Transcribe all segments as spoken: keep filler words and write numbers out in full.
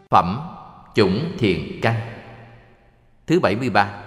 Phẩm Chủng Thiện Căn thứ bảy mươi ba.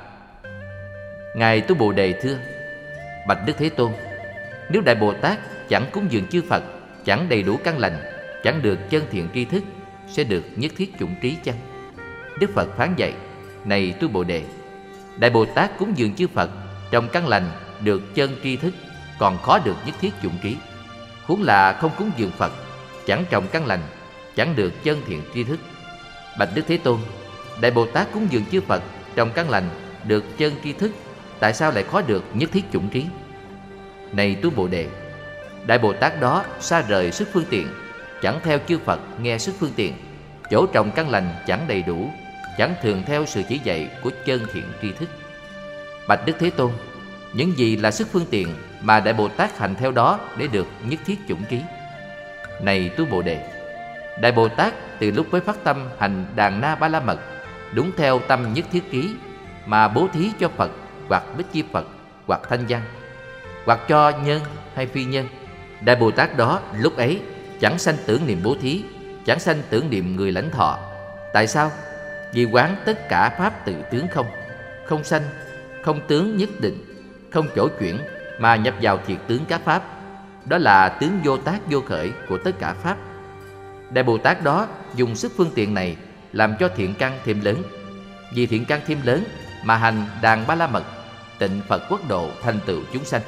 Ngài Tu Bồ Đề thưa: Bạch Đức Thế Tôn, nếu Đại Bồ Tát chẳng cúng dường chư Phật, chẳng đầy đủ căn lành, chẳng được chân thiện tri thức, sẽ được nhất thiết chủng trí chăng? Đức Phật phán dạy: Này Tu Bồ Đề, Đại Bồ Tát cúng dường chư Phật trong căn lành được chân tri thức, còn khó được nhất thiết chủng trí. Huống là không cúng dường Phật, chẳng trồng căn lành, chẳng được chân thiện tri thức. Bạch Đức Thế Tôn, Đại Bồ Tát cúng dường chư Phật trong căn lành được chân tri thức, tại sao lại khó được nhất thiết chủng trí? Này Tu Bồ Đề, Đại Bồ Tát đó xa rời sức phương tiện, chẳng theo chư Phật nghe sức phương tiện, chỗ trồng căn lành chẳng đầy đủ, chẳng thường theo sự chỉ dạy của chân thiện tri thức. Bạch Đức Thế Tôn, những gì là sức phương tiện mà Đại Bồ Tát hành theo đó để được nhất thiết chủng trí? Này Tu Bồ Đề, Đại Bồ Tát từ lúc mới phát tâm hành Đàn Na Ba La Mật, đúng theo tâm nhất thiết trí mà bố thí cho Phật hoặc Bích Chi Phật hoặc Thanh Văn, hoặc cho nhân hay phi nhân. Đại Bồ Tát đó lúc ấy chẳng sanh tưởng niệm bố thí, chẳng sanh tưởng niệm người lãnh thọ. Tại sao? Vì quán tất cả pháp tự tướng không, không sanh, không tướng nhất định, không chỗ chuyển, mà nhập vào thiệt tướng các pháp. Đó là tướng vô tác vô khởi của tất cả pháp. Đại Bồ Tát đó dùng sức phương tiện này làm cho thiện căn thêm lớn. Vì thiện căn thêm lớn mà hành Đàn Ba La Mật, tịnh Phật quốc độ, thành tựu chúng sanh.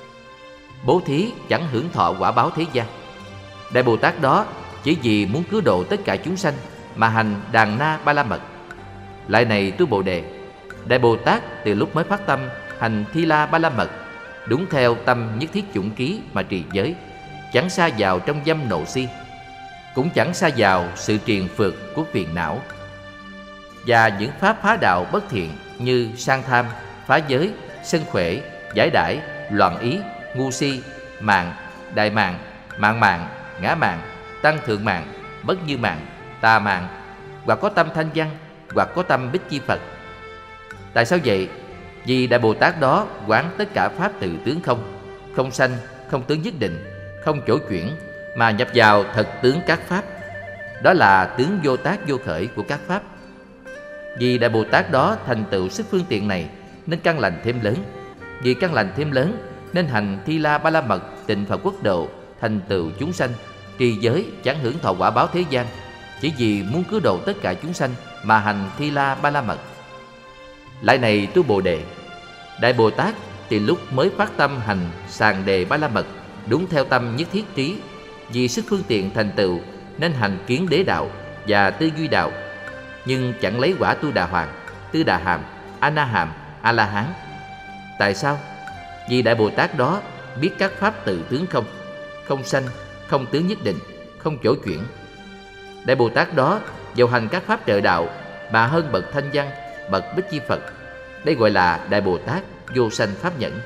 Bố thí chẳng hưởng thọ quả báo thế gian. Đại Bồ Tát đó chỉ vì muốn cứu độ tất cả chúng sanh mà hành Đàn Na Ba La Mật. Lại này Tu Bồ Đề, Đại Bồ Tát từ lúc mới phát tâm hành Thi La Ba La Mật, đúng theo tâm nhất thiết chủng trí mà trì giới, chẳng sa vào trong dâm nộ si, cũng chẳng sa vào sự triền phượt của phiền não và những pháp phá đạo bất thiện như sang tham, phá giới, sân khỏe, giải đãi, loạn ý, ngu si, mạng, đại mạng, mạng mạng, ngã mạng, tăng thượng mạng, bất như mạng, tà mạng, hoặc có tâm thanh văn, hoặc có tâm Bích Chi Phật. Tại sao vậy? Vì Đại Bồ Tát đó quán tất cả pháp tự tướng không, không sanh, không tướng nhất định, không chỗ chuyển, mà nhập vào thật tướng các pháp. Đó là tướng vô tác vô khởi của các pháp. Vì Đại Bồ Tát đó thành tựu sức phương tiện này, nên căn lành thêm lớn. Vì căn lành thêm lớn, nên hành Thi La Ba La Mật, tịnh Phật quốc độ, thành tựu chúng sanh, trì giới chẳng hưởng thọ quả báo thế gian, chỉ vì muốn cứu độ tất cả chúng sanh mà hành Thi La Ba La Mật. Lại này Tu Bồ Đề, Đại Bồ Tát từ lúc mới phát tâm hành Sàng Đề Ba La Mật, đúng theo tâm nhất thiết trí, vì sức phương tiện thành tựu nên hành Kiến Đế Đạo và Tư Duy Đạo, nhưng chẳng lấy quả Tu Đà Hoàng, Tư Đà Hàm, A Na Hàm, A La Hán. Tại sao? Vì Đại Bồ Tát đó biết các pháp tự tướng không, không sanh, không tướng nhất định, không chỗ chuyển. Đại Bồ Tát đó vào hành các pháp trợ đạo mà hơn bậc Thanh Văn, bậc Bích Chi Phật. Đây gọi là Đại Bồ Tát vô sanh pháp nhẫn.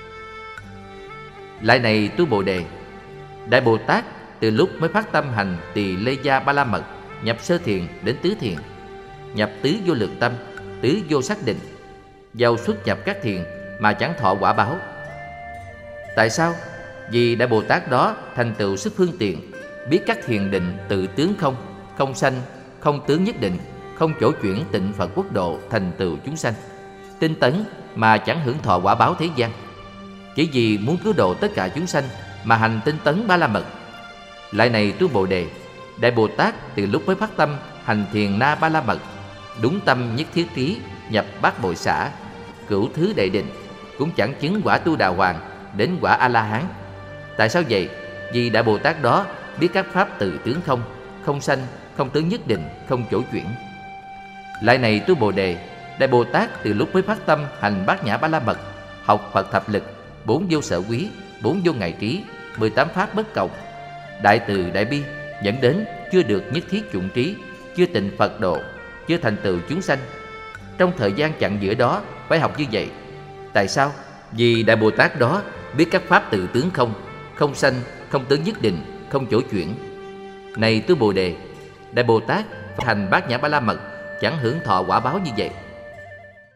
Lại này Tu Bồ Đề, Đại Bồ Tát từ lúc mới phát tâm hành Tỳ Lê Gia Ba La Mật, nhập sơ thiền đến tứ thiền, nhập tứ vô lượng tâm, tứ vô xác định, vào xuất nhập các thiền mà chẳng thọ quả báo. Tại sao? Vì Đại Bồ Tát đó thành tựu sức phương tiện, biết các thiền định tự tướng không, không sanh, không tướng nhất định, không chỗ chuyển tịnh Phật quốc độ, thành tựu chúng sanh, tinh tấn mà chẳng hưởng thọ quả báo thế gian, chỉ vì muốn cứu độ tất cả chúng sanh mà hành tinh tấn Ba La Mật. Lại này Tu Bồ Đề, Đại Bồ Tát từ lúc mới phát tâm hành Thiền Na Ba La Mật, đúng tâm nhất thiết trí, nhập bát bội xả, cửu thứ đại định, cũng chẳng chứng quả Tu Đà Hoàng đến quả A La Hán. Tại sao vậy? Vì Đại Bồ Tát đó biết các pháp tự tướng không, không sanh, không tướng nhất định, không chỗ chuyển. Lại này Tu Bồ Đề, Đại Bồ Tát từ lúc mới phát tâm hành Bát Nhã Ba La Mật, học Phật thập lực, bốn vô sở quý, bốn vô ngại trí, mười tám pháp bất cộng, đại từ đại bi, dẫn đến chưa được nhất thiết chủng trí, chưa tịnh Phật độ, chưa thành tựu chúng sanh. Trong thời gian chặn giữa đó phải học như vậy. Tại sao? Vì Đại Bồ Tát đó biết các pháp tự tướng không, không sanh, không tướng nhất định, không chỗ chuyển. Này Tu Bồ Đề, Đại Bồ Tát hành Bát Nhã Ba La Mật chẳng hưởng thọ quả báo như vậy.